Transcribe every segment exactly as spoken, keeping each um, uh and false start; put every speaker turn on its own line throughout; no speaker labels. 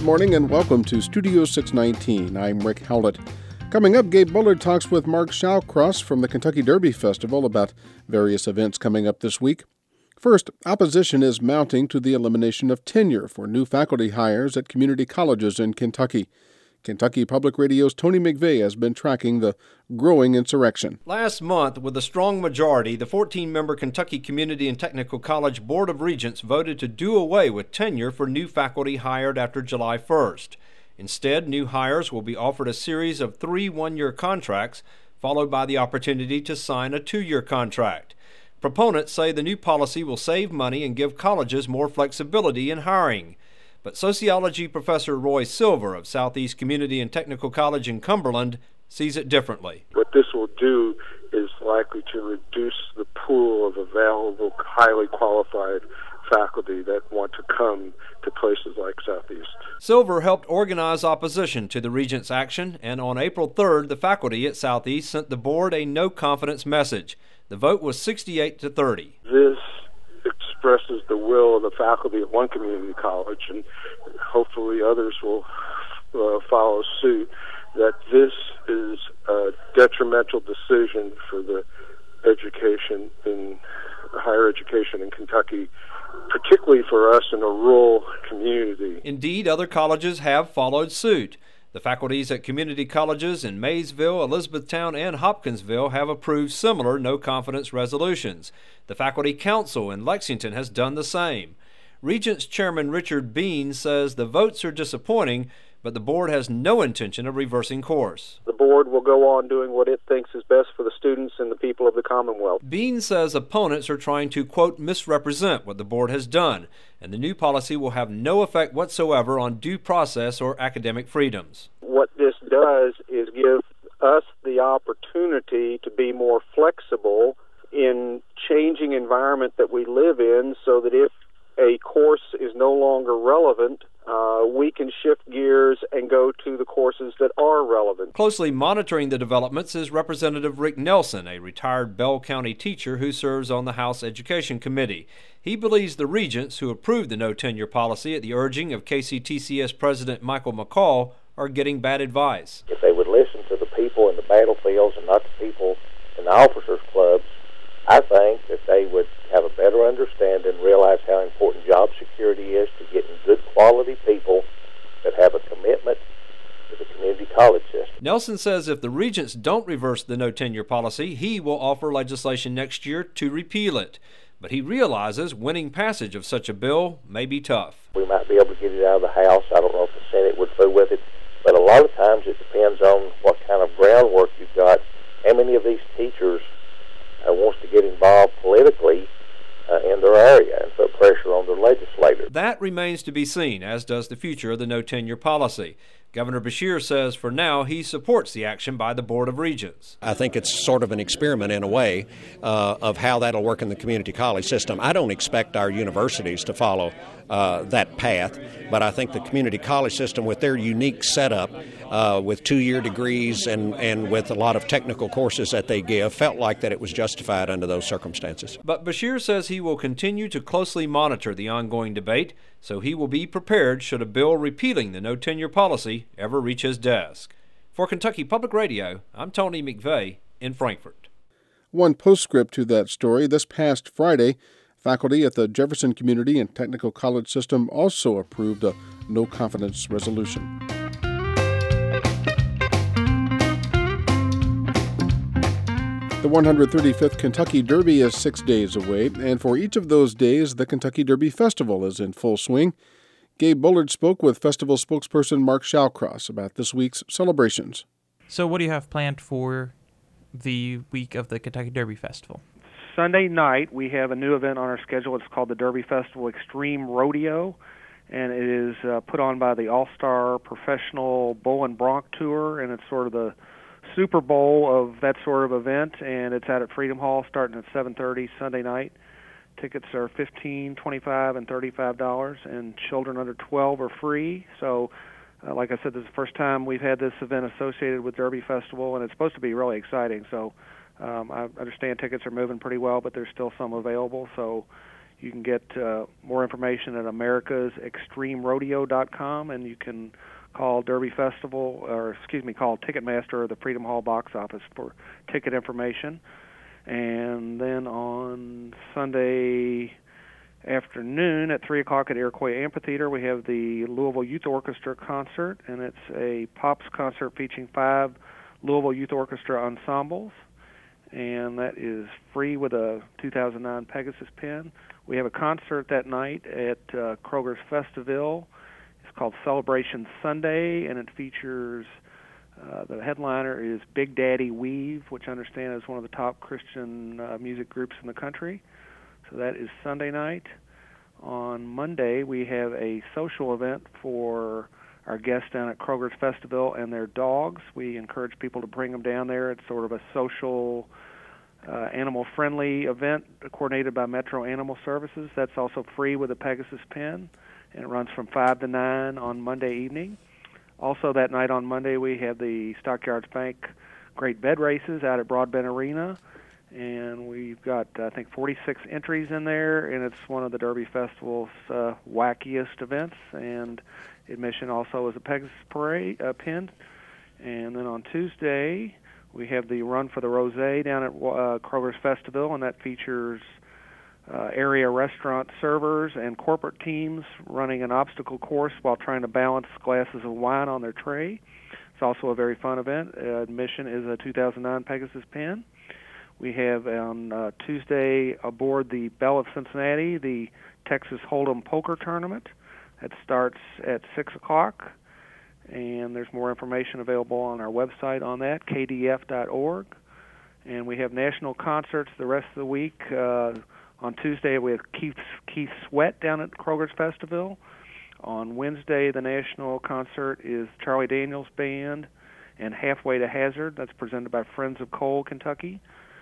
morning and welcome to Studio six nineteen. I'm Rick Howlett. Coming up, Gabe Bullard talks with Mark Shallcross from the Kentucky Derby Festival about various events coming up this week. First, opposition is mounting to the elimination of tenure for new faculty hires at community colleges in Kentucky. Kentucky Public Radio's Tony McVeigh has been tracking the growing insurrection.
Last month, with a strong majority, the fourteen-member Kentucky Community and Technical College Board of Regents voted to do away with tenure for new faculty hired after July first. Instead, new hires will be offered a series of three one-year contracts, followed by the opportunity to sign a two-year contract. Proponents say the new policy will save money and give colleges more flexibility in hiring. But sociology professor Roy Silver of Southeast Community and Technical College in Cumberland sees it differently.
What this will do is likely to reduce the pool of available, highly qualified faculty that want to come to places like Southeast.
Silver helped organize opposition to the Regents' action, and on April third, the faculty at Southeast sent the board a no-confidence message. The vote was sixty-eight to thirty.
This expresses the will of the faculty at one community college, and hopefully others will uh, follow suit, that this is a detrimental decision for the education in higher education in Kentucky, particularly for us in a rural community.
Indeed, other colleges have followed suit. The faculties at community colleges in Maysville, Elizabethtown, and Hopkinsville have approved similar no-confidence resolutions. The Faculty Council in Lexington has done the same. Regents Chairman Richard Bean says the votes are disappointing, but the board has no intention of reversing course.
The board will go on doing what it thinks is best for the students and the people of the Commonwealth.
Bean says opponents are trying to, quote, misrepresent what the board has done, and the new policy will have no effect whatsoever on due process or academic freedoms.
What this does is give us the opportunity to be more flexible in changing environment that we live in, so that if a course is no longer relevant, Uh, we can shift gears and go to the courses that are relevant.
Closely monitoring the developments is Representative Rick Nelson, a retired Bell County teacher who serves on the House Education Committee. He believes the regents who approved the no-tenure policy at the urging of K C T C S President Michael McCall are getting bad advice.
If they would listen to the people in the battlefields and not the people in the officers' clubs, I think that they would have a better understanding, realize how important job security is to getting good quality people that have a commitment to the community college system.
Nelson says if the regents don't reverse the no-tenure policy, he will offer legislation next year to repeal it. But he realizes winning passage of such a bill may be tough.
We might be able to get it out of the House. I don't know if the Senate would fool with it. But a lot of times it depends on what kind of groundwork you've got. How many of these teachers Uh, wants to get involved politically uh, in their area and put pressure on their legislators.
That remains to be seen, as does the future of the no-tenure policy. Governor Beshear says for now he supports the action by the Board of Regents.
I think it's sort of an experiment in a way uh, of how that'll work in the community college system. I don't expect our universities to follow uh, that path, but I think the community college system, with their unique setup, uh, with two-year degrees and, and with a lot of technical courses that they give, felt like that it was justified under those circumstances.
But Beshear says he will continue to closely monitor the ongoing debate, so he will be prepared should a bill repealing the no-tenure policy ever reach his desk. For Kentucky Public Radio, I'm Tony McVeigh in Frankfort.
One postscript to that story: this past Friday, faculty at the Jefferson Community and Technical College System also approved a no-confidence resolution. The one hundred thirty-fifth Kentucky Derby is six days away, and for each of those days, the Kentucky Derby Festival is in full swing. Gabe Bullard spoke with festival spokesperson Mark Shallcross about this week's celebrations.
So what do you have planned for the week of the Kentucky Derby Festival?
Sunday night, we have a new event on our schedule. It's called the Derby Festival Extreme Rodeo, and it is uh, put on by the All-Star Professional Bull and Bronc Tour, and it's sort of the Super Bowl of that sort of event, and it's out at Freedom Hall starting at seven thirty Sunday night. Tickets are fifteen dollars, twenty-five dollars, and thirty-five dollars, and children under twelve are free. So, uh, like I said, this is the first time we've had this event associated with Derby Festival, and it's supposed to be really exciting. So um, I understand tickets are moving pretty well, but there's still some available. So You can get uh, more information at americas extreme rodeo dot com, and you can call Derby Festival, or excuse me, call Ticketmaster or the Freedom Hall box office for ticket information. And then on Sunday afternoon at three o'clock at Iroquois Amphitheater, we have the Louisville Youth Orchestra concert, and it's a pops concert featuring five Louisville Youth Orchestra ensembles, and that is free with a two thousand nine Pegasus pen. We have a concert that night at uh, Kroger's Festiville. It's called Celebration Sunday, and it features, uh, the headliner is Big Daddy Weave, which I understand is one of the top Christian uh, music groups in the country. So that is Sunday night. On Monday, we have a social event for our guests down at Kroger's Festiville and their dogs. We encourage people to bring them down there. It's sort of a social, uh, animal-friendly event coordinated by Metro Animal Services. That's also free with a Pegasus pen, and it runs from five to nine on Monday evening. Also that night on Monday, we have the Stockyards Bank Great Bed Races out at Broadbent Arena, and we've got, I think, forty-six entries in there, and it's one of the Derby Festival's uh, wackiest events, and admission also is a Pegasus parade uh, pin. And then on Tuesday, we have the Run for the Rosé down at uh, Kroger's Festiville, and that features uh, area restaurant servers and corporate teams running an obstacle course while trying to balance glasses of wine on their tray. It's also a very fun event. Uh, admission is a two thousand nine Pegasus pen. We have on uh, Tuesday aboard the Belle of Cincinnati, the Texas Hold'em Poker Tournament. It starts at six o'clock, and there's more information available on our website on that, k d f dot org. And we have national concerts the rest of the week. Uh, on Tuesday, we have Keith, Keith Sweat down at Kroger's Festiville. On Wednesday, the national concert is Charlie Daniels Band and Halfway to Hazard. That's presented by Friends of Coal, Kentucky.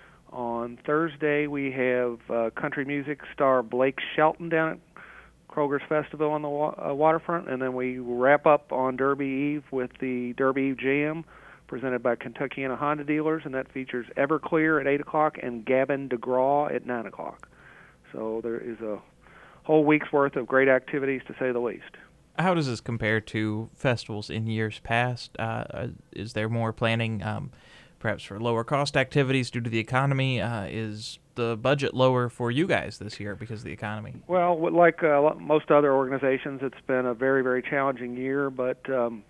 On Thursday, we have uh, country music star Blake Shelton down at Kroger's Festival on the wa- uh, waterfront, and then we wrap up on Derby Eve with the Derby Eve Jam presented by Kentuckiana Honda Dealers, and that features Everclear at eight o'clock and Gavin DeGraw at nine o'clock. So there is a whole week's worth of great activities, to say the least.
How does this compare to festivals in years past? Uh, is there more planning, um, perhaps for lower cost activities due to the economy? Uh, is the budget lower for you guys this year because of the economy?
Well, like uh, most other organizations, it's been a very, very challenging year, but um,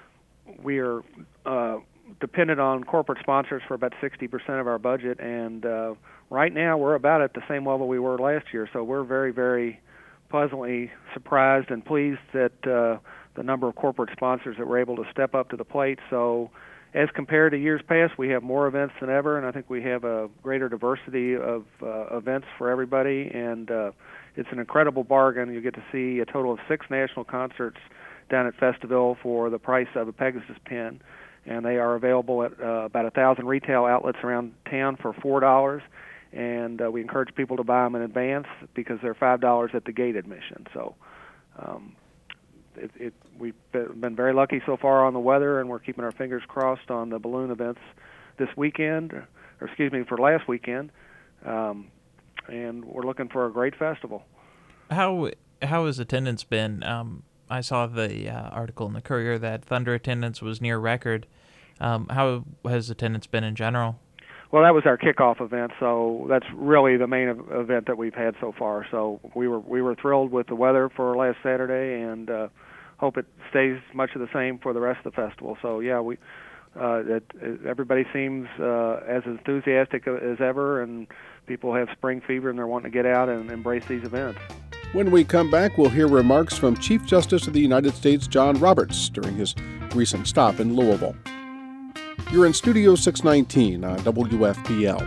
we are uh, dependent on corporate sponsors for about sixty percent of our budget, and uh, right now we're about at the same level we were last year, so we're very, very pleasantly surprised and pleased that uh, the number of corporate sponsors that were able to step up to the plate. So as compared to years past, we have more events than ever, and I think we have a greater diversity of uh, events for everybody, and uh, it's an incredible bargain. You get to see a total of six national concerts down at Festiville for the price of a Pegasus pen, and they are available at uh, about a thousand retail outlets around town for four dollars, and uh, we encourage people to buy them in advance because they're five dollars at the gate admission. So um, It, it, we've been very lucky so far on the weather, and we're keeping our fingers crossed on the balloon events this weekend, or excuse me, for last weekend, um, and we're looking for a great festival.
How how has attendance been? Um, I saw the uh, article in the Courier that Thunder attendance was near record. Um, how has attendance been in general?
Well, that was our kickoff event, so that's really the main event that we've had so far. So we were we were thrilled with the weather for last Saturday, and uh, hope it stays much of the same for the rest of the festival. So yeah, we uh, it, it, everybody seems uh, as enthusiastic as ever, and people have spring fever and they're wanting to get out and embrace these events.
When we come back, we'll hear remarks from Chief Justice of the United States John Roberts during his recent stop in Louisville. You're in Studio six nineteen on W F P L.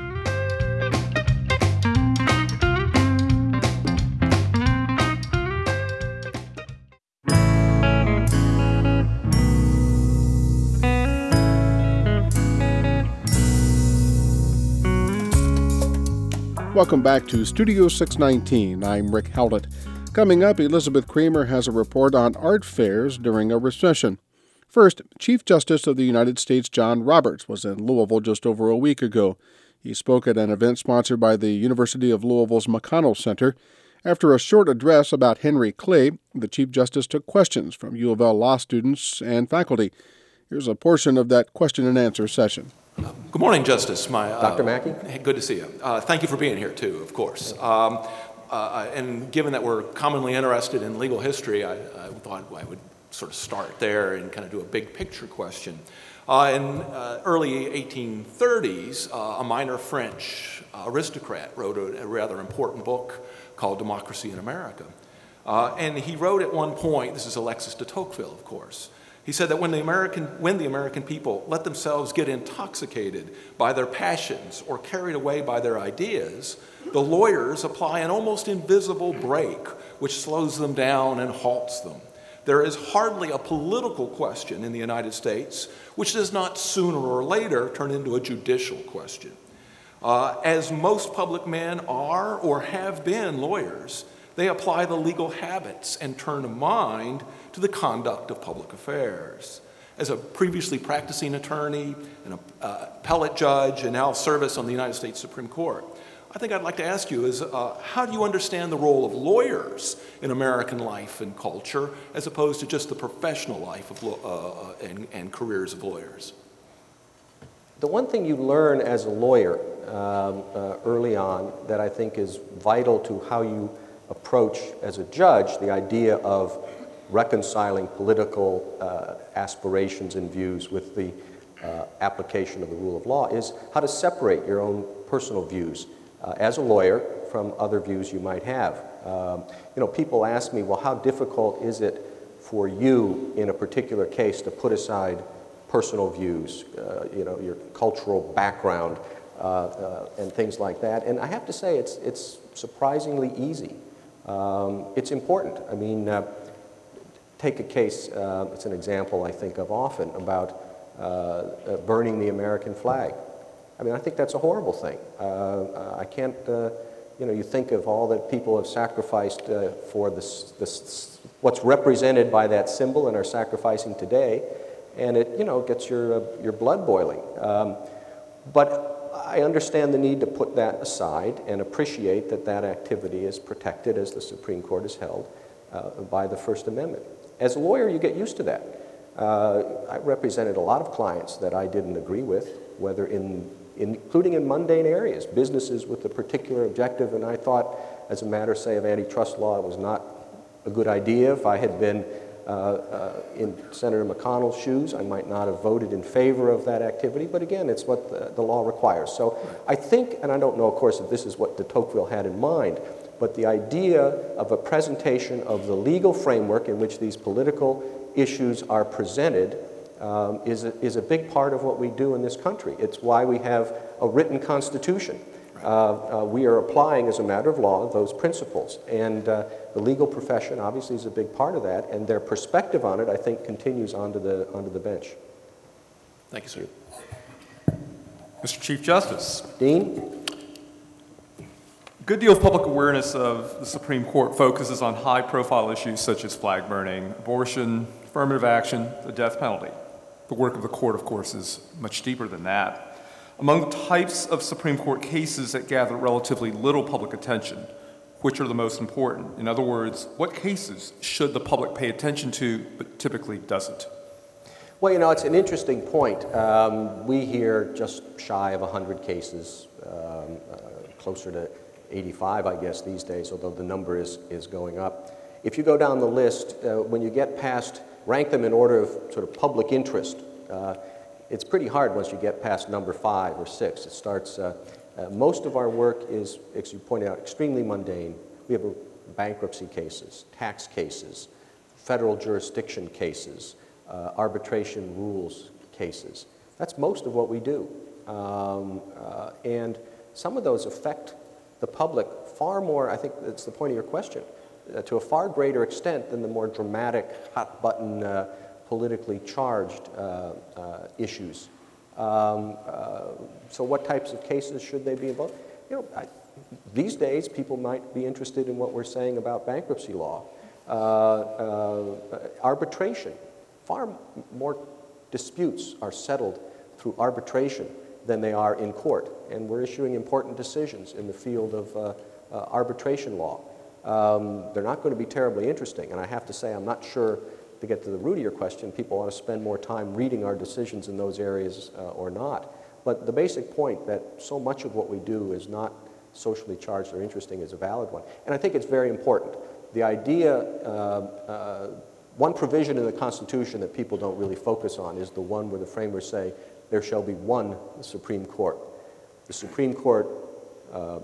Welcome back to Studio six nineteen. I'm Rick Howlett. Coming up, Elizabeth Kramer has a report on art fairs during a recession. First, Chief Justice of the United States John Roberts was in Louisville just over a week ago. He spoke at an event sponsored by the University of Louisville's McConnell Center, After a short address about Henry Clay, the Chief Justice took questions from U of L law students and faculty. Here's a portion of that question and answer session.
Good morning, Justice. My, uh,
Doctor Mackey.
Hey, good to see you. Uh, thank you for being here, too, of course. Um, uh, and given that we're commonly interested in legal history, I, I thought I would sort of start there and kind of do a big picture question. Uh, in uh, early eighteen thirties, uh, a minor French uh, aristocrat wrote a, a rather important book called Democracy in America. Uh, and he wrote at one point, this is Alexis de Tocqueville, of course, he said that when the American, when the American people let themselves get intoxicated by their passions or carried away by their ideas, the lawyers apply an almost invisible brake which slows them down and halts them. There is hardly a political question in the United States which does not sooner or later turn into a judicial question. Uh, as most public men are or have been lawyers, they apply the legal habits and turn a mind to the conduct of public affairs. As a previously practicing attorney and an uh, appellate judge and now service on the United States Supreme Court, I think I'd like to ask you is, uh, how do you understand the role of lawyers in American life and culture as opposed to just the professional life of uh, and, and careers of lawyers?
The one thing you learn as a lawyer um, uh, early on that I think is vital to how you approach as a judge the idea of reconciling political uh, aspirations and views with the uh, application of the rule of law is how to separate your own personal views uh, as a lawyer from other views you might have. Um, you know, people ask me, well, how difficult is it for you in a particular case to put aside personal views, uh, you know, your cultural background, uh, uh, and things like that? And I have to say, it's, it's surprisingly easy. Um, it's important. I mean, uh, take a case, uh, it's an example I think of often, about uh, uh, burning the American flag. I mean, I think that's a horrible thing. Uh, uh, I can't, uh, you know, you think of all that people have sacrificed uh, for this, this, what's represented by that symbol and are sacrificing today, and it, you know, gets your, uh, your blood boiling. Um, but I understand the need to put that aside and appreciate that that activity is protected, as the Supreme Court has held, uh, by the First Amendment. As a lawyer, you get used to that. Uh, I represented a lot of clients that I didn't agree with, whether in, including in mundane areas, businesses with a particular objective, and I thought, as a matter, say, of antitrust law, it was not a good idea. If I had been uh, uh, in Senator McConnell's shoes, I might not have voted in favor of that activity, but again, it's what the, the law requires. So I think, and I don't know, of course, if this is what de Tocqueville had in mind, but the idea of a presentation of the legal framework in which these political issues are presented um, is, a, is a big part of what we do in this country. It's why we have a written constitution. Uh, uh, we are applying, as a matter of law, those principles. And uh, the legal profession obviously is a big part of that, and their perspective on it, I think, continues onto the, onto the bench.
Thank you, sir. Mister Chief Justice.
Dean?
A good deal of public awareness of the Supreme Court focuses on high-profile issues such as flag burning, abortion, affirmative action, the death penalty. The work of the court, of course, is much deeper than that. Among the types of Supreme Court cases that gather relatively little public attention, which are the most important? In other words, what cases should the public pay attention to but typically doesn't?
Well, you know, it's an interesting point. Um, we hear just shy of one hundred cases, um, uh, closer to eighty-five, I guess, these days, although the number is, is going up. If you go down the list, uh, when you get past, rank them in order of sort of public interest, uh, it's pretty hard once you get past number five or six. It starts, uh, uh, most of our work is, as you pointed out, extremely mundane. We have bankruptcy cases, tax cases, federal jurisdiction cases, uh, arbitration rules cases. That's most of what we do. Um, uh, and some of those affect the public far more, I think that's the point of your question, uh, to a far greater extent than the more dramatic, hot-button, uh, politically charged uh, uh, issues. Um, uh, so what types of cases should they be involved? You know, I, these days, people might be interested in what we're saying about bankruptcy law. Uh, uh, arbitration. Far more disputes are settled through arbitration than they are in court, and we're issuing important decisions in the field of uh, uh, arbitration law. um, they're not going to be terribly interesting. And I have to say, I'm not sure, to get to the root of your question, people ought to spend more time reading our decisions in those areas uh, or not. But the basic point that so much of what we do is not socially charged or interesting is a valid one. And I think it's very important. The idea, uh, uh, one provision in the Constitution that people don't really focus on is the one where the framers say, there shall be one Supreme Court. The Supreme Court uh, uh,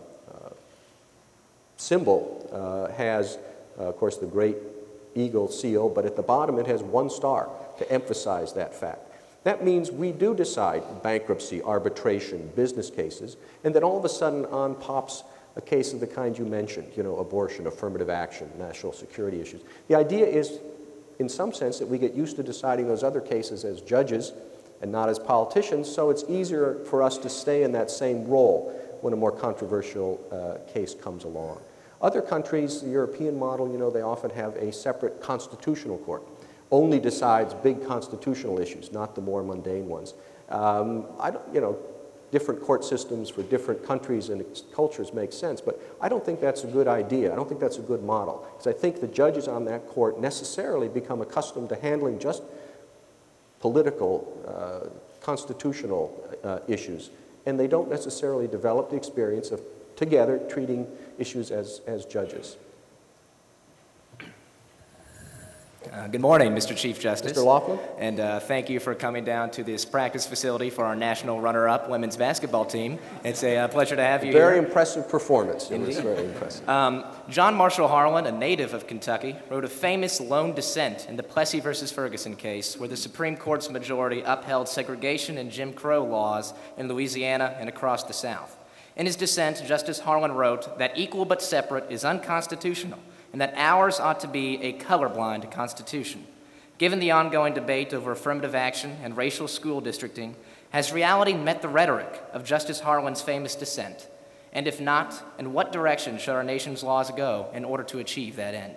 symbol uh, has, uh, of course, the great eagle seal, but at the bottom it has one star to emphasize that fact. That means we do decide bankruptcy, arbitration, business cases, and then all of a sudden on pops a case of the kind you mentioned, you know, abortion, affirmative action, national security issues. The idea is, in some sense, that we get used to deciding those other cases as judges and not as politicians, so it's easier for us to stay in that same role when a more controversial uh, case comes along. Other countries, the European model, you know, they often have a separate constitutional court, only decides big constitutional issues, not the more mundane ones. Um, I don't, you know, different court systems for different countries and cultures make sense, but I don't think that's a good idea. I don't think that's a good model, because I think the judges on that court necessarily become accustomed to handling just political, uh, constitutional uh, issues, and they don't necessarily develop the experience of together treating issues as, as judges.
Uh, good morning, Mister Chief Justice.
Mister Laughlin.
And uh, thank you for coming down to this practice facility for our national runner-up women's basketball team. It's a uh, pleasure to have you
Very
here.
impressive performance. It
Indeed.
was very impressive.
Um, John Marshall Harlan, a native of Kentucky, wrote a famous lone dissent in the Plessy versus Ferguson case, where the Supreme Court's majority upheld segregation and Jim Crow laws in Louisiana and across the South. In his dissent, Justice Harlan wrote that equal but separate is unconstitutional, and that ours ought to be a colorblind constitution. Given the ongoing debate over affirmative action and racial school districting, has reality met the rhetoric of Justice Harlan's famous dissent? And if not, in what direction should our nation's laws go in order to achieve that end?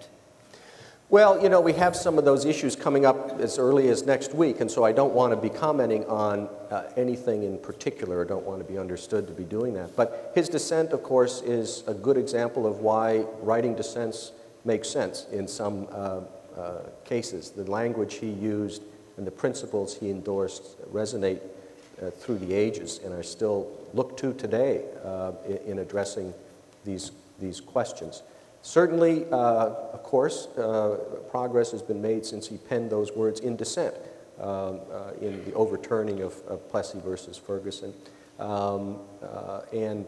Well, you know, we have some of those issues coming up as early as next week, and so I don't want to be commenting on uh, anything in particular. I don't want to be understood to be doing that. But his dissent, of course, is a good example of why writing dissents makes sense in some uh, uh, cases. The language he used and the principles he endorsed resonate uh, through the ages and are still looked to today uh, in, in addressing these, these questions. Certainly, uh, of course, uh, progress has been made since he penned those words in dissent um, uh, in the overturning of, of Plessy versus Ferguson. Um, uh, and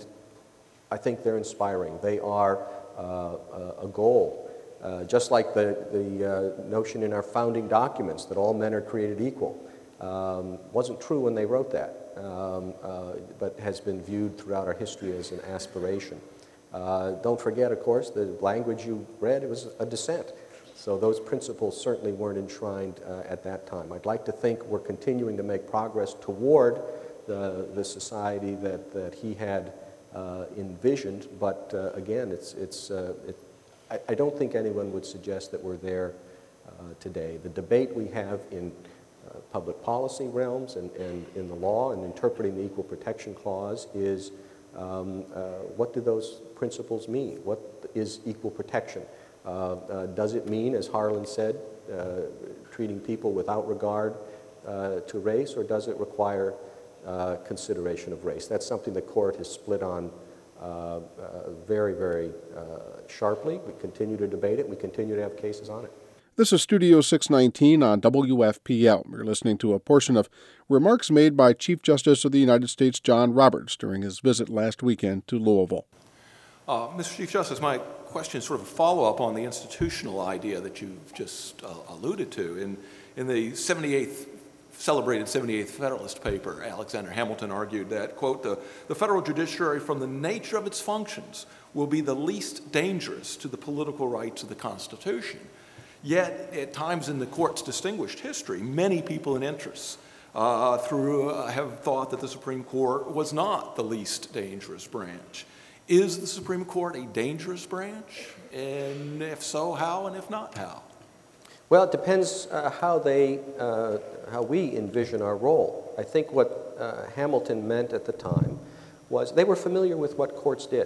I think they're inspiring. They are uh, a goal. Uh, just like the, the uh, notion in our founding documents that all men are created equal. Um, wasn't true when they wrote that, um, uh, but has been viewed throughout our history as an aspiration. Uh, don't forget, of course, the language you read, it was a dissent. So those principles certainly weren't enshrined uh, at that time. I'd like to think we're continuing to make progress toward the, the society that, that he had uh, envisioned, but uh, again, it's, it's, uh, it, I, I don't think anyone would suggest that we're there uh, today. The debate we have in uh, public policy realms and, and in the law and interpreting the Equal Protection Clause is um, uh, what do those principles mean? What is equal protection? Uh, uh, does it mean, as Harlan said, uh, treating people without regard uh, to race, or does it require uh, consideration of race? That's something the court has split on uh, uh, very, very uh, sharply. We continue to debate it. We continue to have cases on it.
This is Studio six nineteen on W F P L. You're listening to a portion of remarks made by Chief Justice of the United States John Roberts during his visit last weekend to Louisville.
Uh, Mister Chief Justice, my question is sort of a follow-up on the institutional idea that you've just uh, alluded to. In, in the seventy-eighth, celebrated seventy-eighth Federalist paper, Alexander Hamilton argued that, quote, the, the federal judiciary from the nature of its functions will be the least dangerous to the political rights of the Constitution. Yet, at times in the court's distinguished history, many people and interests uh, through, uh, have thought that the Supreme Court was not the least dangerous branch. Is the Supreme Court a dangerous branch? And if so, how? And if not, how?
Well, it depends uh, how they, uh, how we envision our role. I think what uh, Hamilton meant at the time was they were familiar with what courts did.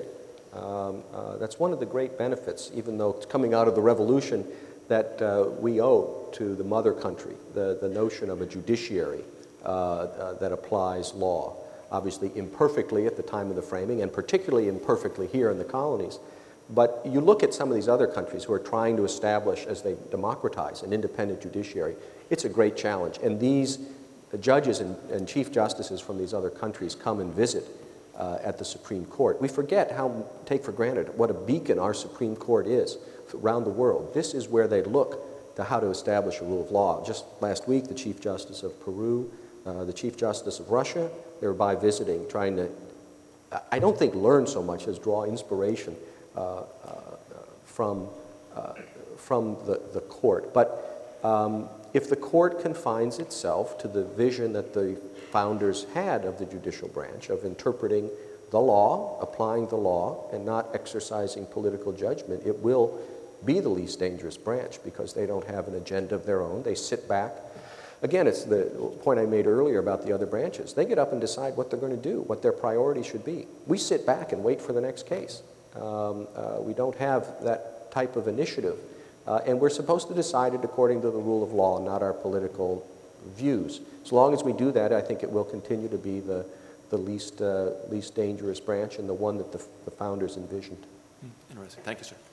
Um, uh, that's one of the great benefits, even though it's coming out of the revolution, that uh, we owe to the mother country, the, the notion of a judiciary uh, uh, that applies law. Obviously imperfectly at the time of the framing, and particularly imperfectly here in the colonies. But you look at some of these other countries who are trying to establish, as they democratize, an independent judiciary. It's a great challenge. And these uh, judges and, and chief justices from these other countries come and visit uh, at the Supreme Court. We forget how, take for granted, what a beacon our Supreme Court is around the world. This is where they look to how to establish a rule of law. Just last week, the Chief Justice of Peru, uh, the Chief Justice of Russia, they were by visiting, trying to, I don't think learn so much as draw inspiration uh, uh, from, uh, from the, the court. But um, if the court confines itself to the vision that the founders had of the judicial branch, of interpreting the law, applying the law, and not exercising political judgment, it will be the least dangerous branch because they don't have an agenda of their own. They sit back. Again, it's the point I made earlier about the other branches. They get up and decide what they're going to do, what their priorities should be. We sit back and wait for the next case. Um, uh, we don't have that type of initiative. Uh, and we're supposed to decide it according to the rule of law, not our political views. As long as we do that, I think it will continue to be the, the least, uh, least dangerous branch and the one that the, the founders envisioned.
Interesting. Thank you, sir.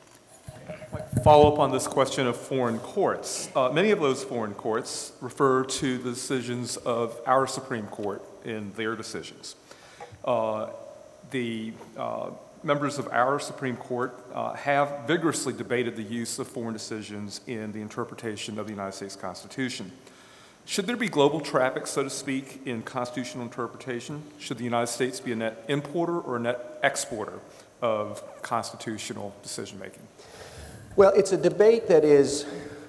Follow up on this question of foreign courts. Uh, many of those foreign courts refer to the decisions of our Supreme Court in their decisions. Uh, the uh, members of our Supreme Court uh, have vigorously debated the use of foreign decisions in the interpretation of the United States Constitution. Should there be global traffic, so to speak, in constitutional interpretation? Should the United States be a net importer or a net exporter of constitutional decision-making?
Well, it's a debate that is,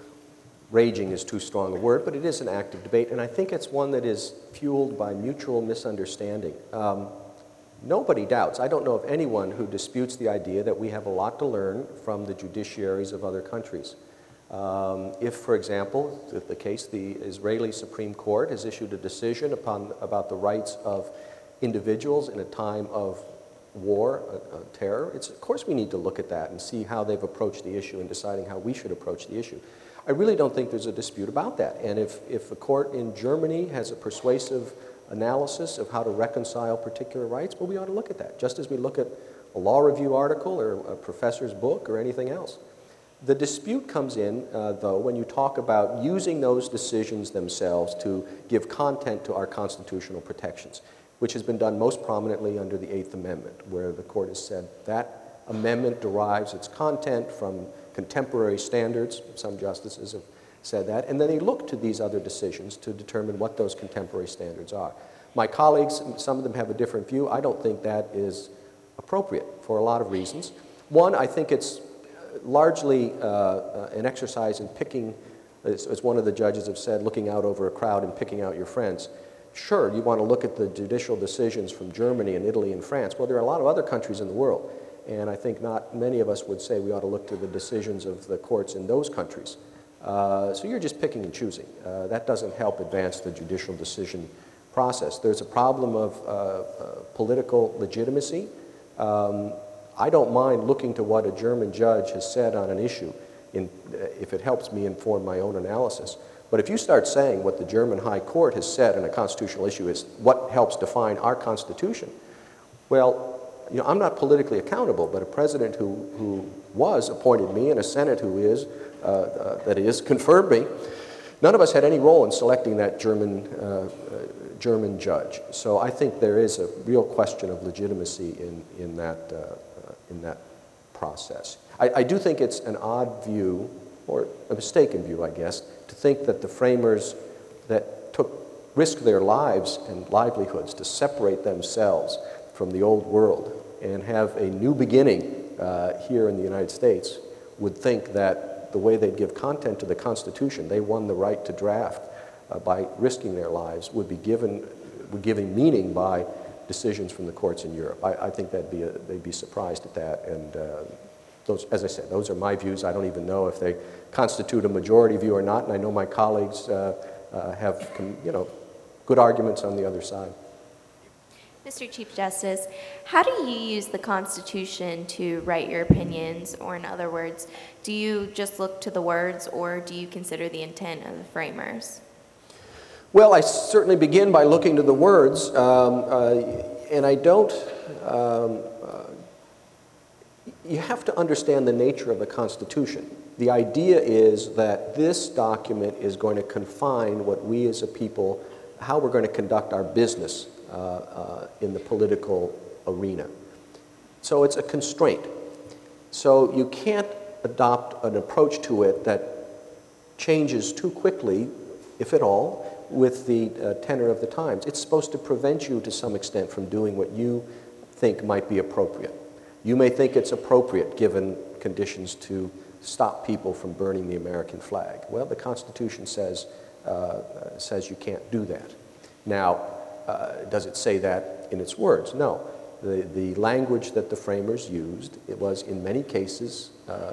raging is too strong a word, but it is an active debate, and I think it's one that is fueled by mutual misunderstanding. Um, nobody doubts, I don't know of anyone who disputes the idea that we have a lot to learn from the judiciaries of other countries. Um, if, for example, the, the case, the Israeli Supreme Court has issued a decision upon, about the rights of individuals in a time of war, uh, uh, terror, it's, of course we need to look at that and see how they've approached the issue and deciding how we should approach the issue. I really don't think there's a dispute about that. And if, if a court in Germany has a persuasive analysis of how to reconcile particular rights, well, we ought to look at that, just as we look at a law review article or a professor's book or anything else. The dispute comes in, uh, though, when you talk about using those decisions themselves to give content to our constitutional protections, which has been done most prominently under the Eighth Amendment, where the court has said that amendment derives its content from contemporary standards. Some justices have said that. And then they look to these other decisions to determine what those contemporary standards are. My colleagues, some of them have a different view. I don't think that is appropriate for a lot of reasons. One, I think it's largely uh, uh, an exercise in picking, as, as one of the judges have said, looking out over a crowd and picking out your friends. Sure, you want to look at the judicial decisions from Germany and Italy and France. Well, there are a lot of other countries in the world, and I think not many of us would say we ought to look to the decisions of the courts in those countries. Uh, so you're just picking and choosing. Uh, that doesn't help advance the judicial decision process. There's a problem of uh, uh, political legitimacy. Um, I don't mind looking to what a German judge has said on an issue in, uh, if it helps me inform my own analysis. But if you start saying what the German High Court has said on a constitutional issue is what helps define our Constitution, well, you know, I'm not politically accountable, but a president who, who was appointed me and a Senate who is, uh, uh, that is, confirmed me, none of us had any role in selecting that German, uh, uh, German judge. So I think there is a real question of legitimacy in, in, that, uh, uh, in that process. I, I do think it's an odd view, or a mistaken view, I guess, to think that the framers that took, risked their lives and livelihoods to separate themselves from the old world and have a new beginning uh, here in the United States would think that the way they'd give content to the Constitution, they won the right to draft uh, by risking their lives, would be given, would giving meaning by decisions from the courts in Europe. I, I think that'd be a, they'd be surprised at that. And uh, those, as I said, those are my views. I don't even know if they constitute a majority view or not, and I know my colleagues uh, uh, have, you know, good arguments on the other side.
Mister Chief Justice, how do you use the Constitution to write your opinions? Or in other words, do you just look to the words, or do you consider the intent of the framers?
Well, I certainly begin by looking to the words, um, uh, and I don't, um, uh, you have to understand the nature of the Constitution. The idea is that this document is going to confine what we as a people, how we're going to conduct our business uh, uh, in the political arena. So it's a constraint. So you can't adopt an approach to it that changes too quickly, if at all, with the uh, tenor of the times. It's supposed to prevent you to some extent from doing what you think might be appropriate. You may think it's appropriate given conditions to stop people from burning the American flag. Well, the Constitution says, uh, says you can't do that. Now, uh, does it say that in its words? No. The, the language that the framers used, it was in many cases uh,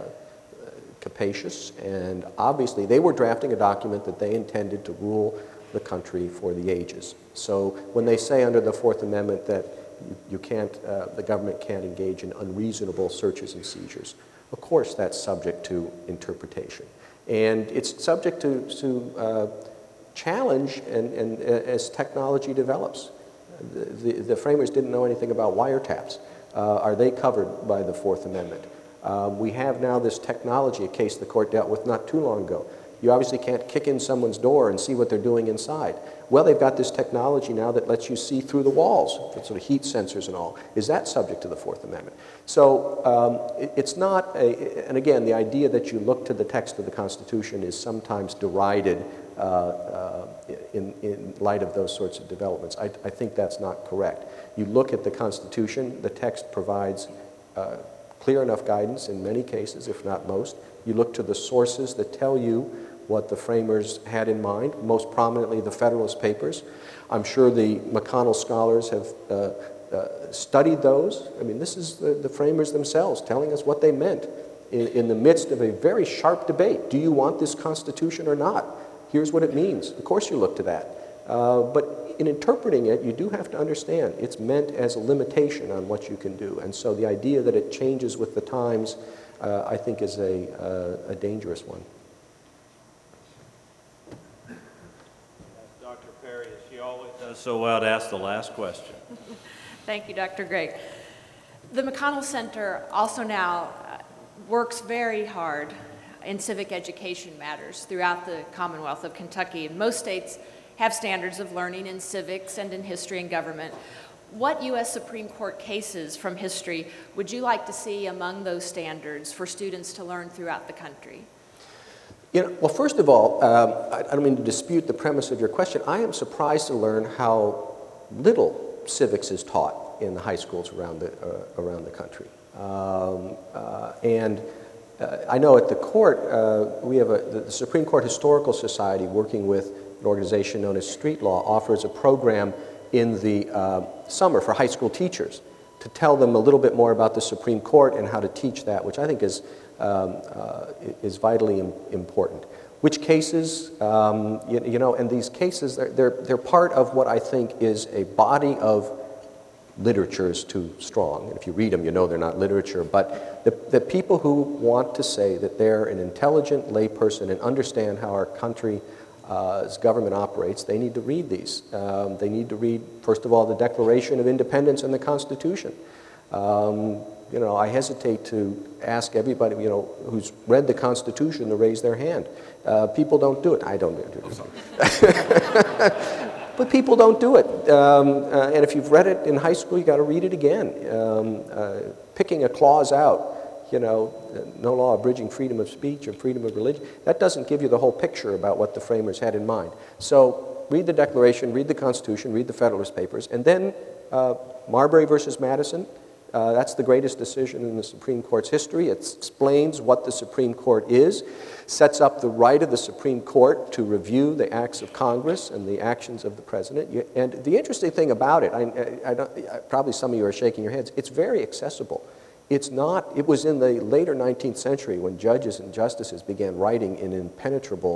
capacious, and obviously they were drafting a document that they intended to rule the country for the ages. So when they say under the Fourth Amendment that you, you can't, uh, the government can't engage in unreasonable searches and seizures, of course that's subject to interpretation. And it's subject to, to uh, challenge and, and uh, as technology develops. The, the, the framers didn't know anything about wiretaps. Uh, are they covered by the Fourth Amendment? Um, we have now this technology, a case the court dealt with not too long ago. You obviously can't kick in someone's door and see what they're doing inside. Well, they've got this technology now that lets you see through the walls, sort of heat sensors and all. Is that subject to the Fourth Amendment? So um, it, it's not a, and again, the idea that you look to the text of the Constitution is sometimes derided uh, uh, in, in light of those sorts of developments. I, I think that's not correct. You look at the Constitution, the text provides uh, clear enough guidance in many cases, if not most. You look to the sources that tell you what the framers had in mind, most prominently the Federalist Papers. I'm sure the McConnell scholars have uh, uh, studied those. I mean, this is the, the framers themselves telling us what they meant in, in the midst of a very sharp debate. Do you want this Constitution or not? Here's what it means. Of course you look to that. Uh, but in interpreting it, you do have to understand it's meant as a limitation on what you can do. And so the idea that it changes with the times, uh, I think, is a, uh, a dangerous one.
Doctor Perry, as she always does so well, to ask the last question.
Thank you, Doctor Gregg. The McConnell Center also now uh, works very hard in civic education matters throughout the Commonwealth of Kentucky. And most states have standards of learning in civics and in history and government. What U S Supreme Court cases from history would you like to see among those standards for students to learn throughout the country?
You know, well, first of all, um, I, I don't mean to dispute the premise of your question. I am surprised to learn how little civics is taught in the high schools around the, uh, around the country. Um, uh, and uh, I know at the court, uh, we have a, the Supreme Court Historical Society working with an organization known as Street Law offers a program in the uh, summer for high school teachers to tell them a little bit more about the Supreme Court and how to teach that, which I think is, um, uh, is vitally im important. Which cases, um, you, you know, and these cases, they're, they're, they're part of what I think is a body of literature is too strong. And if you read them, you know they're not literature, but the, the people who want to say that they're an intelligent layperson and understand how our country Uh, as government operates, they need to read these. Um, they need to read, first of all, the Declaration of Independence and the Constitution. Um, you know, I hesitate to ask everybody, you know, who's read the Constitution to raise their hand. Uh, people don't do it. I don't do it. But people don't do it. Um, uh, and if you've read it in high school, you got to read it again. Um, uh, picking a clause out, you know, no law abridging freedom of speech or freedom of religion, that doesn't give you the whole picture about what the framers had in mind. So read the Declaration, read the Constitution, read the Federalist Papers, and then uh, Marbury versus Madison, uh, that's the greatest decision in the Supreme Court's history. It explains what the Supreme Court is, sets up the right of the Supreme Court to review the acts of Congress and the actions of the President. You, and the interesting thing about it, I, I, I don't, probably some of you are shaking your heads, it's very accessible. It's not, it was in the later nineteenth century when judges and justices began writing in impenetrable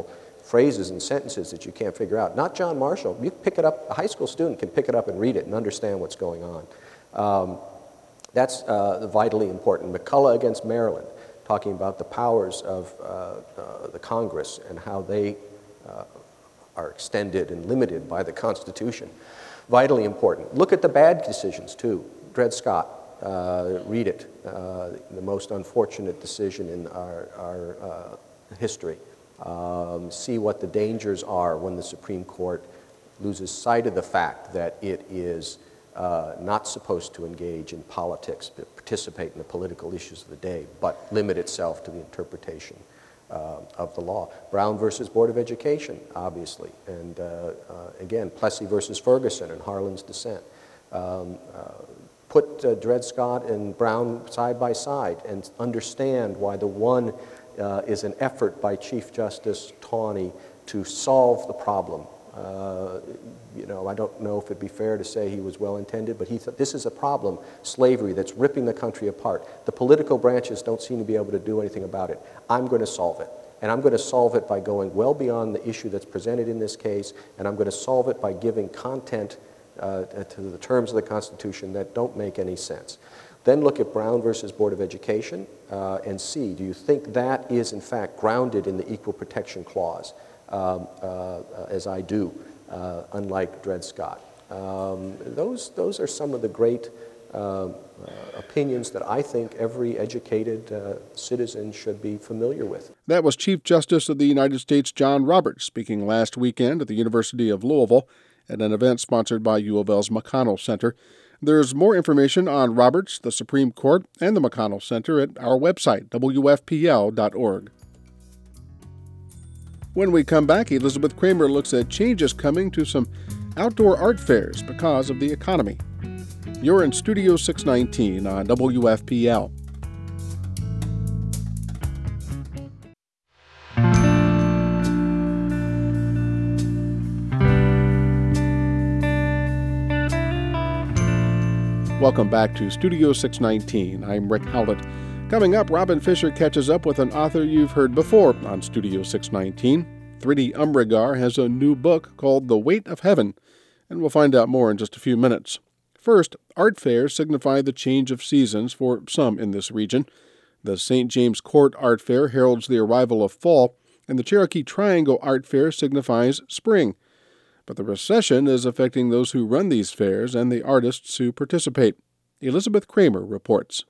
phrases and sentences that you can't figure out. Not John Marshall. You pick it up, a high school student can pick it up and read it and understand what's going on. Um, that's uh, vitally important. McCullough against Maryland, talking about the powers of uh, uh, the Congress and how they uh, are extended and limited by the Constitution. Vitally important. Look at the bad decisions, too. Dred Scott, uh, read it, uh, the most unfortunate decision in our, our uh, history. Um, see what the dangers are when the Supreme Court loses sight of the fact that it is uh, not supposed to engage in politics, but participate in the political issues of the day, but limit itself to the interpretation uh, of the law. Brown versus Board of Education, obviously, and uh, uh, again, Plessy versus Ferguson and Harlan's dissent. Um, uh, put uh, Dred Scott and Brown side by side and understand why the one uh, is an effort by Chief Justice Taney to solve the problem. Uh, you know, I don't know if it'd be fair to say he was well-intended, but he thought this is a problem, slavery, that's ripping the country apart. The political branches don't seem to be able to do anything about it. I'm going to solve it. And I'm going to solve it by going well beyond the issue that's presented in this case, and I'm going to solve it by giving content uh, to the terms of the Constitution that don't make any sense. Then look at Brown versus Board of Education uh, and see, do you think that is in fact grounded in the Equal Protection Clause, um, uh, as I do, uh, unlike Dred Scott. Um, those, those are some of the great uh, uh, opinions that I think every educated uh, citizen should be familiar with.
That was Chief Justice of the United States John Roberts speaking last weekend at the University of Louisville at an event sponsored by U of L's McConnell Center. There's more information on Roberts, the Supreme Court, and the McConnell Center at our website, W F P L dot org. When we come back, Elizabeth Kramer looks at changes coming to some outdoor art fairs because of the economy. You're in Studio six nineteen on W F P L. Welcome back to Studio six nineteen. I'm Rick Howlett. Coming up, Robin Fisher catches up with an author you've heard before on Studio six nineteen. Thridi Umrigar has a new book called The Weight of Heaven, and we'll find out more in just a few minutes. First, art fairs signify the change of seasons for some in this region. The Saint James Court Art Fair heralds the arrival of fall, and the Cherokee Triangle Art Fair signifies spring. But the recession is affecting those who run these fairs and the artists who participate. Elizabeth Kramer reports.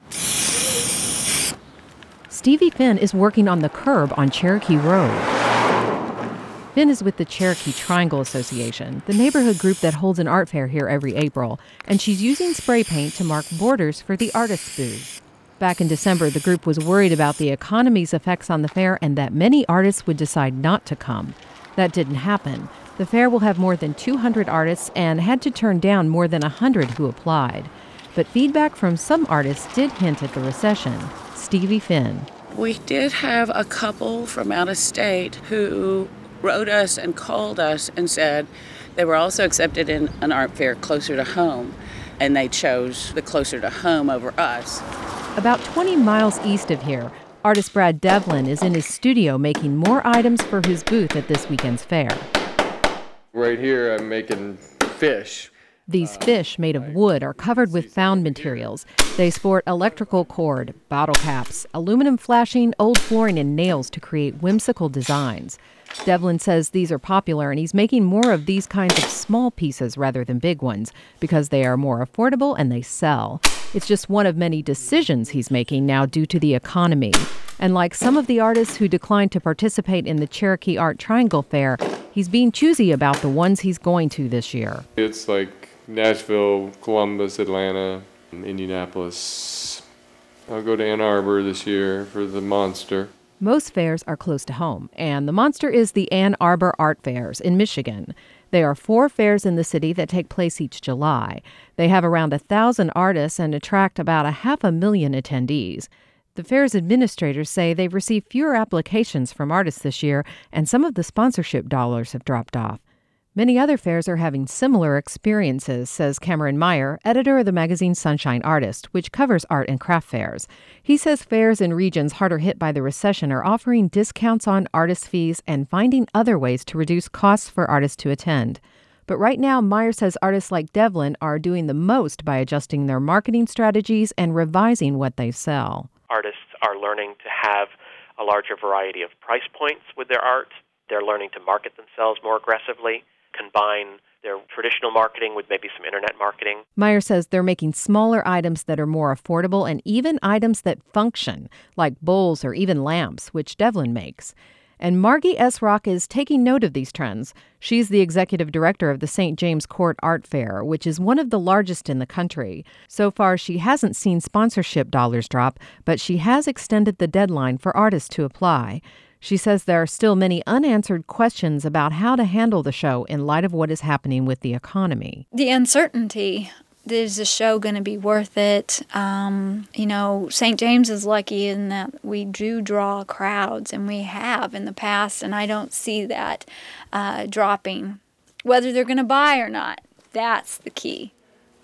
Stevie Finn is working on the curb on Cherokee Road. Finn is with the Cherokee Triangle Association, the neighborhood group that holds an art fair here every April, and she's using spray paint to mark borders for the artists' booth. Back in December, the group was worried about the economy's effects on the fair and that many artists would decide not to come. That didn't happen. The fair will have more than two hundred artists and had to turn down more than one hundred who applied. But feedback from some artists did hint at the recession. Stevie Finn.
We did have a couple from out of state who wrote us and called us and said they were also accepted in an art fair closer to home, and they chose the closer to home over us.
About twenty miles east of here, artist Brad Devlin is in his studio making more items for his booth at this weekend's fair.
Right here, I'm making fish.
These fish made of wood are covered with found materials. They sport electrical cord, bottle caps, aluminum flashing, old flooring, and nails to create whimsical designs. Devlin says these are popular, and he's making more of these kinds of small pieces rather than big ones because they are more affordable and they sell. It's just one of many decisions he's making now due to the economy. And like some of the artists who declined to participate in the Cherokee Art Triangle Fair, he's being choosy about the ones he's going to this year.
It's like Nashville, Columbus, Atlanta, Indianapolis. I'll go to Ann Arbor this year for the Monster.
Most fairs are close to home, and the Monster is the Ann Arbor Art Fairs in Michigan. There are four fairs in the city that take place each July. They have around a thousand artists and attract about a half a million attendees. The fair's administrators say they've received fewer applications from artists this year, and some of the sponsorship dollars have dropped off. Many other fairs are having similar experiences, says Cameron Meyer, editor of the magazine Sunshine Artist, which covers art and craft fairs. He says fairs in regions harder hit by the recession are offering discounts on artist fees and finding other ways to reduce costs for artists to attend. But right now, Meyer says artists like Devlin are doing the most by adjusting their marketing strategies and revising what they sell.
Artists are learning to have a larger variety of price points with their art. They're learning to market themselves more aggressively, combine their traditional marketing with maybe some internet marketing.
Meyer says they're making smaller items that are more affordable and even items that function, like bowls or even lamps, which Devlin makes. And Margie S. Rock is taking note of these trends. She's the executive director of the Saint James Court Art Fair, which is one of the largest in the country. So far, she hasn't seen sponsorship dollars drop, but she has extended the deadline for artists to apply. She says there are still many unanswered questions about how to handle the show in light of what is happening with the economy.
The uncertainty. Is the show going to be worth it? Um, you know, Saint James is lucky in that we do draw crowds, and we have in the past, and I don't see that uh, dropping. Whether they're going to buy or not, that's the key.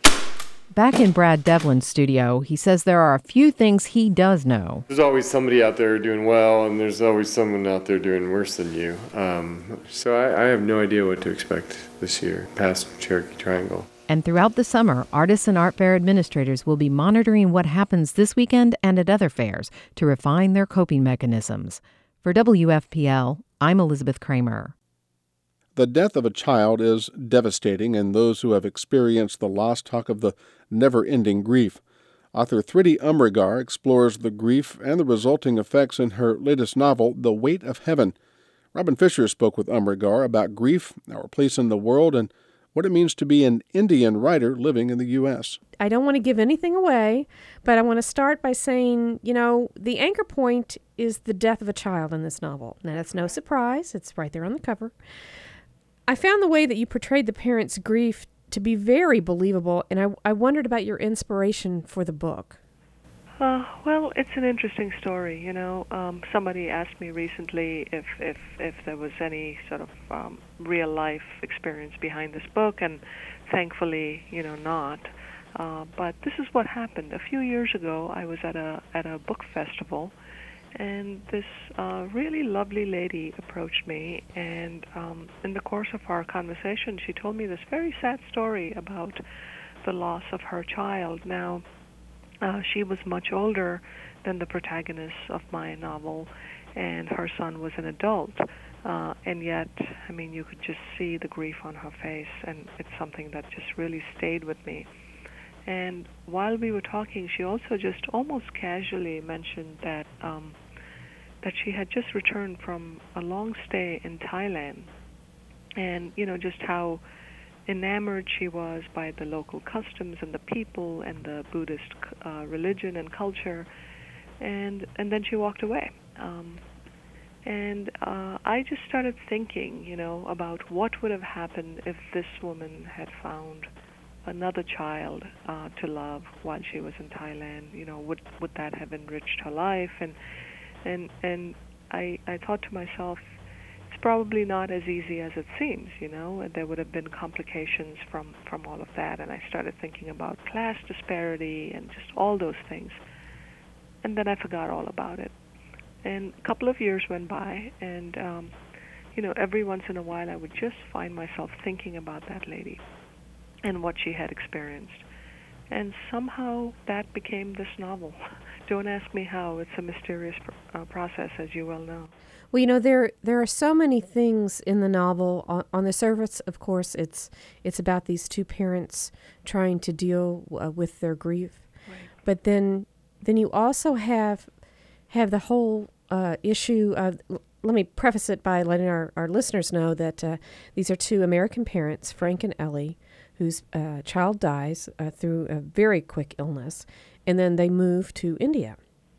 Back in Brad Devlin's studio, he says there are a few things he does know.
There's always somebody out there doing well, and there's always someone out there doing worse than you. Um, so I, I have no idea what to expect this year past Cherokee Triangle.
And throughout the summer, artists and art fair administrators will be monitoring what happens this weekend and at other fairs to refine their coping mechanisms. For W F P L, I'm Elizabeth Kramer.
The death of a child is devastating, and those who have experienced the loss talk of the never-ending grief. Author Thridi Umrigar explores the grief and the resulting effects in her latest novel, The Weight of Heaven. Robin Fisher spoke with Umrigar about grief, our place in the world, and what it means to be an Indian writer living in the U S
I don't want to give anything away, but I want to start by saying, you know, the anchor point is the death of a child in this novel. Now, that's no surprise. It's right there on the cover. I found the way that you portrayed the parents' grief to be very believable, and I, I wondered about your inspiration for the book.
Uh, well, it's an interesting story, you know. Um, somebody asked me recently if, if, if there was any sort of um, real-life experience behind this book, and thankfully, you know, not. Uh, but this is what happened. A few years ago, I was at a at a book festival, and this uh, really lovely lady approached me, and um, in the course of our conversation, she told me this very sad story about the loss of her child. Now, Uh, she was much older than the protagonist of my novel, and her son was an adult. Uh, and yet, I mean, you could just see the grief on her face, and it's something that just really stayed with me. And while we were talking, she also just almost casually mentioned that um, that she had just returned from a long stay in Thailand, and, you know, just how enamored she was by the local customs and the people and the Buddhist uh, religion and culture, and and then she walked away. Um, and uh, I just started thinking, you know, about what would have happened if this woman had found another child uh, to love while she was in Thailand. You know, would would that have enriched her life? And and and I I thought to myself, probably not as easy as it seems, you know. There would have been complications from, from all of that, and I started thinking about class disparity and just all those things. And then I forgot all about it. And a couple of years went by, and, um, you know, every once in a while I would just find myself thinking about that lady and what she had experienced. And somehow that became this novel. Don't ask me how. It's a mysterious pr- uh, process, as you well know.
Well, you know, there there are so many things in the novel. On, on the surface, of course, it's it's about these two parents trying to deal uh, with their grief. Right. But then then you also have have the whole uh, issue of. Let me preface it by letting our, our listeners know that uh, these are two American parents, Frank and Ellie, whose uh, child dies uh, through a very quick illness, and then they move to India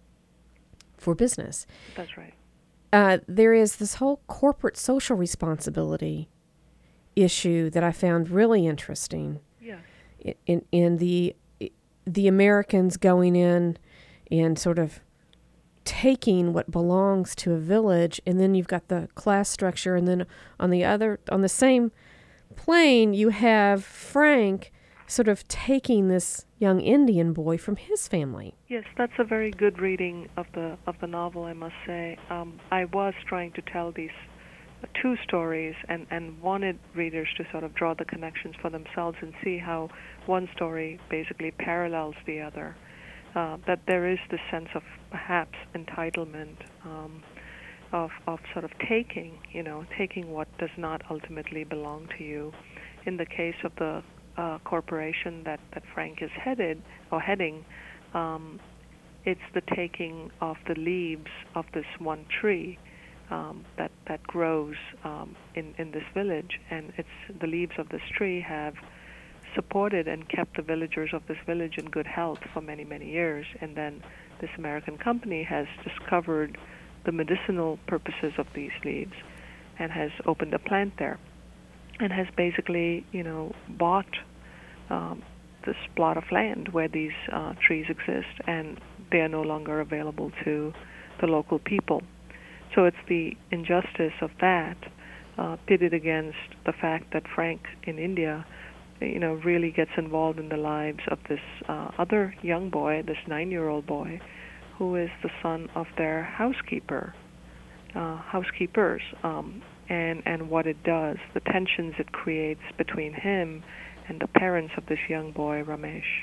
for business.
That's right.
Uh, there is this whole corporate social responsibility issue that I found really interesting.
Yeah.
In, in in the the Americans going in and sort of taking what belongs to a village, and then you've got the class structure, and then on the other on the same plane, you have Frank sort of taking this young Indian boy from his family.
Yes, that's a very good reading of the of the novel, I must say. Um, I was trying to tell these two stories and, and wanted readers to sort of draw the connections for themselves and see how one story basically parallels the other. Uh, that there is this sense of perhaps entitlement, um, of of sort of taking, you know, taking what does not ultimately belong to you. In the case of the uh, corporation that, that Frank is headed or heading, um, it's the taking of the leaves of this one tree um, that that grows um, in in this village, and it's the leaves of this tree have supported and kept the villagers of this village in good health for many, many years. And then this American company has discovered the medicinal purposes of these leaves and has opened a plant there and has basically, you know, bought um, this plot of land where these uh, trees exist, and they are no longer available to the local people. So it's the injustice of that uh, pitted against the fact that Frank in India, you know, really gets involved in the lives of this uh, other young boy, this nine-year-old boy, who is the son of their housekeeper, uh, housekeepers, um, and and what it does, the tensions it creates between him and the parents of this young boy, Ramesh.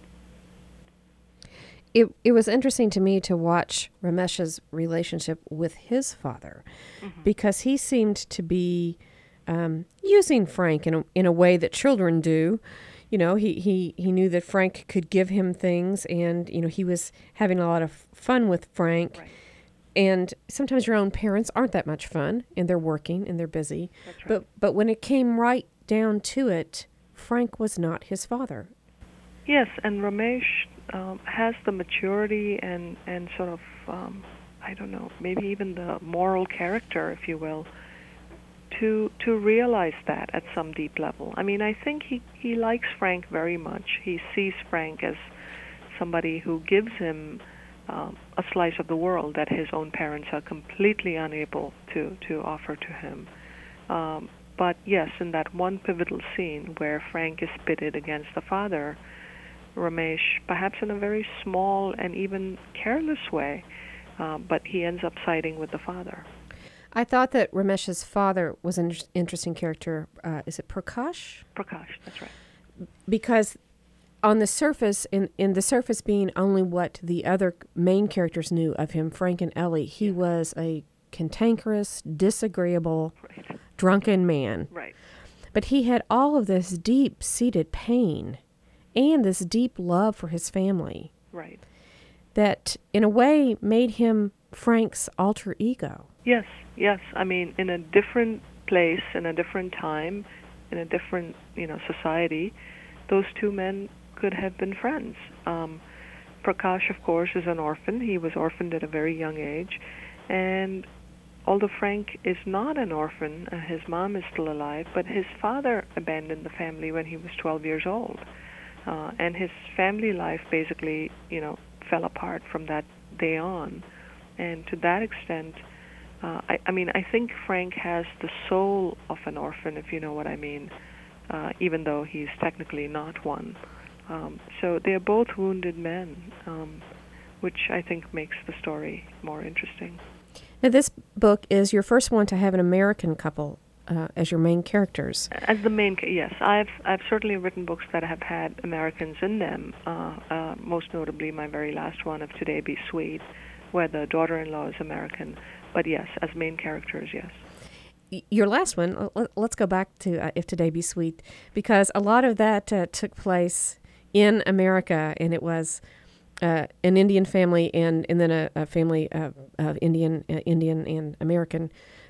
It it was interesting to me to watch Ramesh's relationship with his father, mm-hmm. because he seemed to be Um, using Frank in a, in a way that children do. You know, he, he, he knew that Frank could give him things, and, you know, he was having a lot of fun with Frank. Right. And sometimes your own parents aren't that much fun, and they're working, and they're busy. That's right. But, but when it came right down to it, Frank was not his father.
Yes, and Ramesh um, has the maturity and, and sort of, um, I don't know, maybe even the moral character, if you will, to to realize that at some deep level. I mean, I think he, he likes Frank very much. He sees Frank as somebody who gives him um, a slice of the world that his own parents are completely unable to, to offer to him. Um, but yes, in that one pivotal scene where Frank is pitted against the father, Ramesh, perhaps in a very small and even careless way, uh, but he ends up siding with the father.
I thought that Ramesh's father was an interesting character. Uh, is it Prakash?
Prakash, that's right.
Because on the surface, in, in the surface being only what the other main characters knew of him, Frank and Ellie, he yeah. was a cantankerous, disagreeable, right. drunken man.
Right.
But he had all of this deep-seated pain and this deep love for his family.
Right.
That, in a way, made him Frank's alter ego.
Yes, yes. I mean, in a different place, in a different time, in a different, you know, society, those two men could have been friends. Um, Prakash, of course, is an orphan. He was orphaned at a very young age. And although Frank is not an orphan, uh, his mom is still alive, but his father abandoned the family when he was twelve years old. Uh, and his family life basically, you know, fell apart from that day on. And to that extent, Uh, I, I mean, I think Frank has the soul of an orphan, if you know what I mean, uh, even though he's technically not one. Um, so they're both wounded men, um, which I think makes the story more interesting.
Now, this book is your first one to have an American couple uh, as your main characters.
As the main, yes. I've I've certainly written books that have had Americans in them, uh, uh, most notably my very last one, Of Today Be Sweet, where the daughter-in-law is American. But yes, as main characters, yes.
Your last one, let's go back to uh, If Today Be Sweet, because a lot of that uh, took place in America, and it was uh, an Indian family and, and then a, a family of, of Indian, uh, Indian and American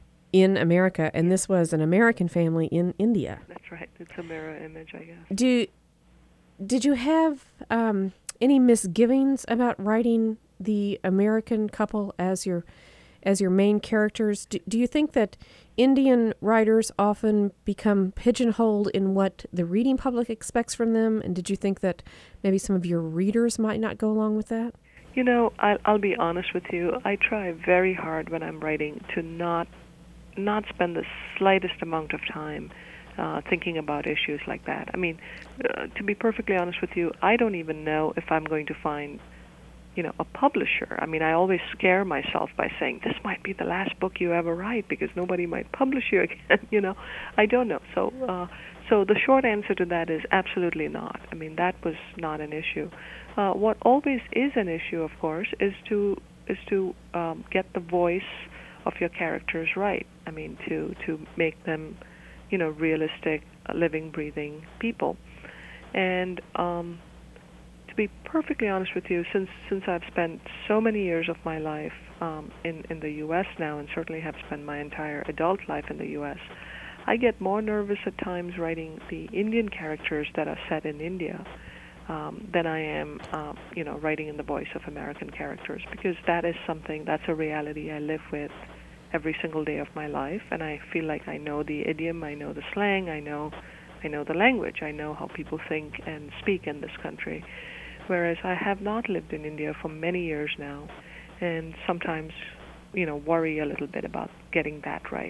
in America, and this was an American family in India.
That's right. It's a mirror image, I guess.
Do, did you have um, any misgivings about writing the American couple as your as your main characters? Do, do you think that Indian writers often become pigeonholed in what the reading public expects from them? And did you think that maybe some of your readers might not go along with that?
You know, I'll, I'll be honest with you. I try very hard when I'm writing to not not spend the slightest amount of time uh, thinking about issues like that. I mean, uh, to be perfectly honest with you, I don't even know if I'm going to find, you know, a publisher. I mean, I always scare myself by saying, this might be the last book you ever write because nobody might publish you again, you know. I don't know. So, uh, so the short answer to that is absolutely not. I mean, that was not an issue. Uh, what always is an issue, of course, is to is to um, get the voice of your characters right. I mean, to to make them, you know, realistic, living, breathing people. And um, to be perfectly honest with you, since since I've spent so many years of my life um, in in the U S now, and certainly have spent my entire adult life in the U S, I get more nervous at times writing the Indian characters that are set in India um, than I am, uh, you know, writing in the voice of American characters, because that is something, that's a reality I live with every single day of my life, and I feel like I know the idiom, I know the slang, I know, I know the language, I know how people think and speak in this country. Whereas I have not lived in India for many years now, and sometimes, you know, worry a little bit about getting that right.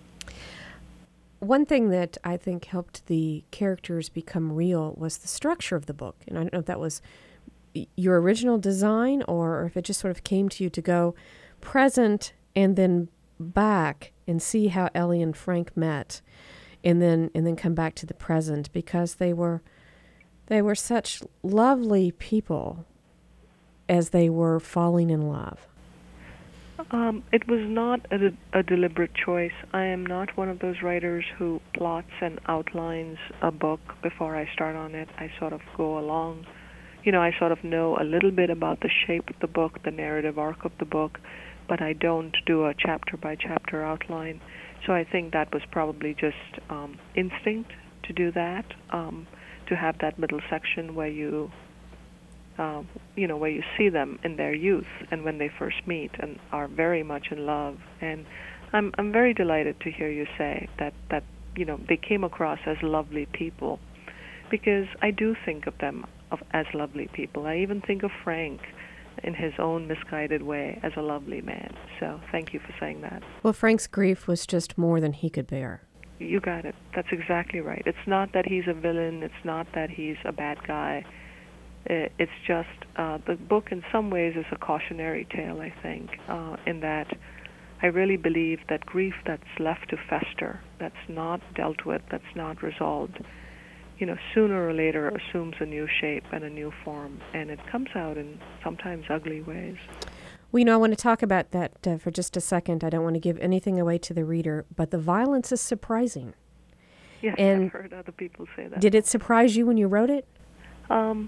One thing that I think helped the characters become real was the structure of the book. And I don't know if that was your original design or if it just sort of came to you to go present and then back and see how Ellie and Frank met, and then and then come back to the present, because they were they were such lovely people as they were falling in love.
Um, it was not a, a deliberate choice. I am not one of those writers who plots and outlines a book before I start on it. I sort of go along. You know, I sort of know a little bit about the shape of the book, the narrative arc of the book, but I don't do a chapter-by-chapter outline. So I think that was probably just um, instinct to do that, um, to have that middle section where you... Uh, you know, where you see them in their youth and when they first meet and are very much in love. And I'm I'm very delighted to hear you say that, that you know, they came across as lovely people, because I do think of them of, as lovely people. I even think of Frank in his own misguided way as a lovely man. So thank you for saying that.
Well, Frank's grief was just more than he could bear.
You got it. That's exactly right. It's not that he's a villain. It's not that he's a bad guy. It's just uh, the book in some ways is a cautionary tale, I think, uh, in that I really believe that grief that's left to fester, that's not dealt with, that's not resolved, you know, sooner or later assumes a new shape and a new form, and it comes out in sometimes ugly ways.
Well, you know, I want to talk about that uh, for just a second. I don't want to give anything away to the reader, but the violence is surprising.
Yes,
and
I've heard other people say that.
Did it surprise you when you wrote it?
Um...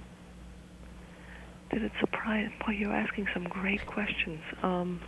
Did it surprise? Boy, you're asking some great questions. Um,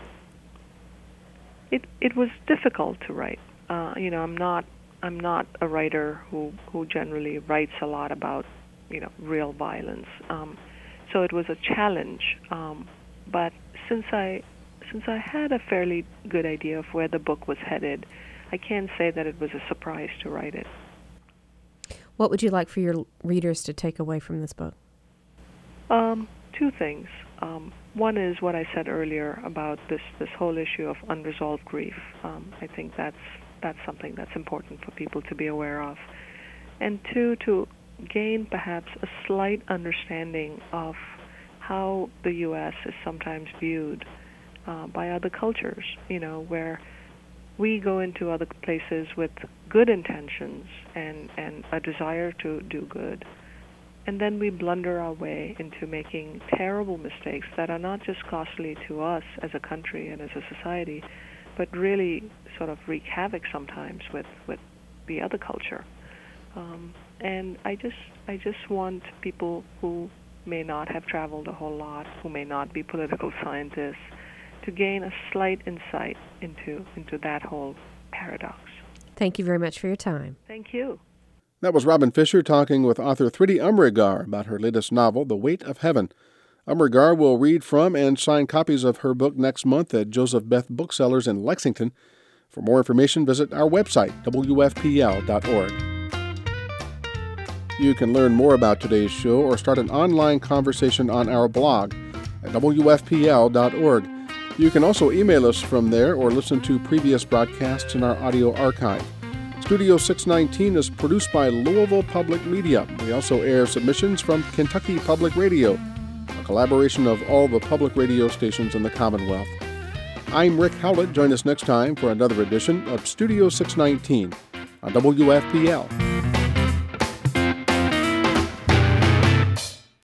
it it was difficult to write. Uh, you know, I'm not I'm not a writer who who generally writes a lot about, you know, real violence. Um, so it was a challenge. Um, but since I since I had a fairly good idea of where the book was headed, I can't say that it was a surprise to write it.
What would you like for your readers to take away from this book?
Um. Two things. Um, one is what I said earlier about this, this whole issue of unresolved grief. Um, I think that's that's something that's important for people to be aware of. And two, to gain perhaps a slight understanding of how the U S is sometimes viewed uh, by other cultures, you know, where we go into other places with good intentions and, and a desire to do good. And then we blunder our way into making terrible mistakes that are not just costly to us as a country and as a society, but really sort of wreak havoc sometimes with, with the other culture. Um, and I just I just want people who may not have traveled a whole lot, who may not be political scientists, to gain a slight insight into into that whole paradox.
Thank you very much for your time.
Thank you.
That was Robin Fisher talking with author Thrity Umrigar about her latest novel, The Weight of Heaven. Umrigar will read from and sign copies of her book next month at Joseph Beth Booksellers in Lexington. For more information, visit our website, W F P L dot org. You can learn more about today's show or start an online conversation on our blog at W F P L dot org. You can also email us from there or listen to previous broadcasts in our audio archive. Studio six nineteen is produced by Louisville Public Media. We also air submissions from Kentucky Public Radio, a collaboration of all the public radio stations in the Commonwealth. I'm Rick Howlett. Join us next time for another edition of Studio six nineteen on W F P L.